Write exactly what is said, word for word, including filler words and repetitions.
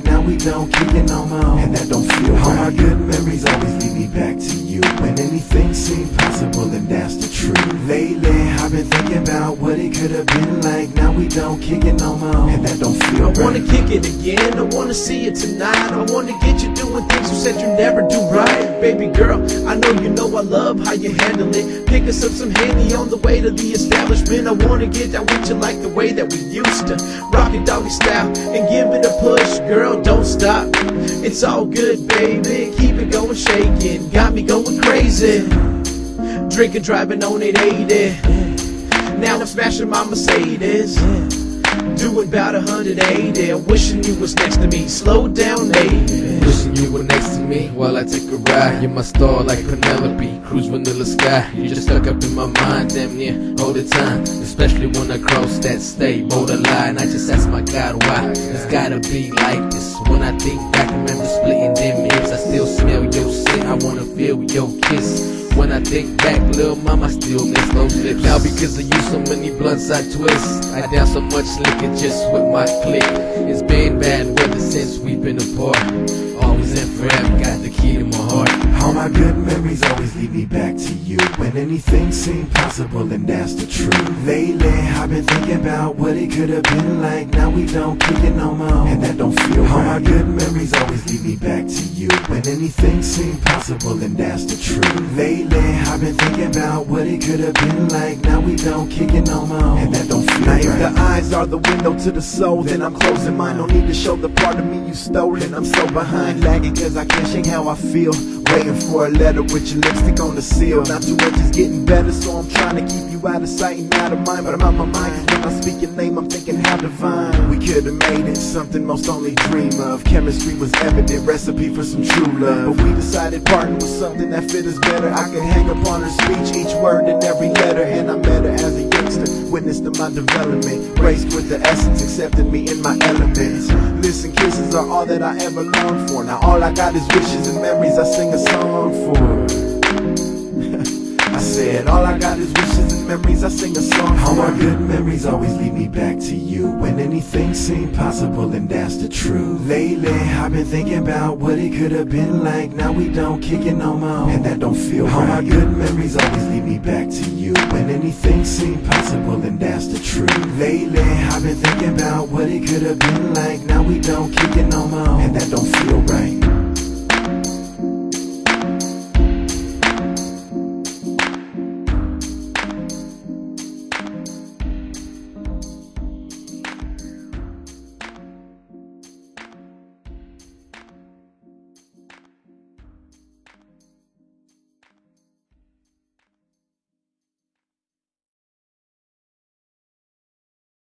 now we don't kick it no more, and that don't feel right. All my good memories always lead me back to you. When anything seemed possible, and that's the truth. Lately, I've been thinking about what it could have been like. Now we don't kick it no more, and that don't feel right. I wanna kick it again, I wanna see it tonight. I wanna get you doing things you said you never do right. Baby girl, I know you know I love how you handle it. Pick us up some handy on the way to the establishment. I wanna get down with you like the way that we used to. Rock it doggy style and give it a push. Girl, don't stop, it's all good, baby. Keep it going, shaking, got me going crazy. Drinking, driving on eight eighty. Now I'm smashing my Mercedes, doing about one hundred eighty. Wishing you was next to me, slow down, baby. Wishing you were next to me while I take a ride. You're my star like Penelope, cruise vanilla sky. You just stuck up in my mind, damn near all the time. Especially when I cross that state borderline. I just ask my God why it's gotta be like this. When I think back, remember splitting them hips. I still smell your scent, I wanna feel your kiss. When I think back, little mama, I still miss those lips. Now because of you, so many blunts I twist. I down so much liquor just with my click. It's been bad weather since we've been apart. Always and forever, got the key to my heart. All my good memories always lead me back to you. When anything seemed possible, and that's the truth. Lately, I've been thinking about what it could have been like. Now we don't kick it no more, and that don't feel right. All my good memories always lead me back to you. When anything seemed possible, and that's the truth. Lately, I've been thinking about what it could have been like. Now we don't kick it no more, and that don't feel right. Now if the eyes are the window to the soul, then I'm closing mine. No need to show the part of me you stolen. I'm so behind, lagging cause I can't shake how I feel. Waiting for a letter with your lipstick on the seal. Not too much is getting better, so I'm trying to keep you out of sight and out of mind. But I'm out my mind, cause when I speak your name, I'm thinking how divine. We could've made it, something most only dream of. Chemistry was evident, recipe for some true love. But we decided parting was something that fit us better. I could hang upon her speech, each word in every letter. And I met her as a youngster, witness to my development. Graced with the essence, accepted me in my elements. Listen, kisses are all that I ever longed for. Now all I got is wishes and memories I sing a song for. I said all I got is wishes and memories I sing a song for. All my good memories always lead me back to you. When anything seemed possible, and that's the truth. Lately, I've been thinking about what it could have been like. Now we don't kick it no more, and that don't feel right. All my good memories always lead me back to you. When anything seemed possible, and that's the truth. Lately, I've been thinking about what it could have been like. Now we don't kick it no more, and that don't feel right.